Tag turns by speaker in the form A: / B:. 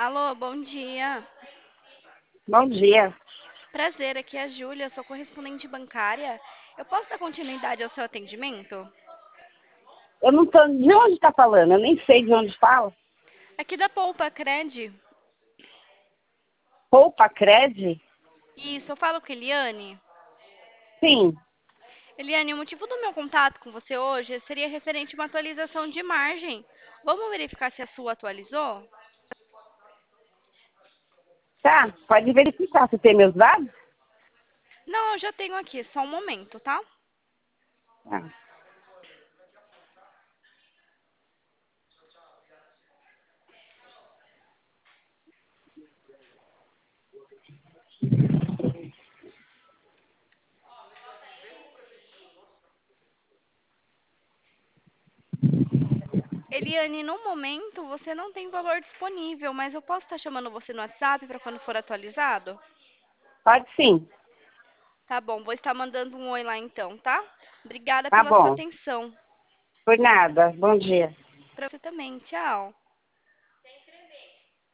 A: Alô, bom dia.
B: Bom dia.
A: Prazer, aqui é a Júlia, sou correspondente bancária. Eu posso dar continuidade ao seu atendimento?
B: Eu não tô. De onde está falando? Eu nem sei de onde fala.
A: Aqui da Poupa Cred.
B: Poupa Cred?
A: Isso, eu falo com Eliane.
B: Sim.
A: Eliane, o motivo do meu contato com você hoje seria referente a uma atualização de margem. Vamos verificar se a sua atualizou?
B: Tá, pode verificar. Você tem meus dados?
A: Não, eu já tenho aqui, só um momento, tá?
B: Ah.
A: Eliane, no momento você não tem valor disponível, mas eu posso estar chamando você no WhatsApp para quando for atualizado?
B: Pode sim.
A: Tá bom, vou estar mandando um oi lá então, tá? Obrigada
B: Tá
A: pela sua
B: bom.
A: atenção.
B: Por nada. Bom dia.
A: Pra você também, tchau.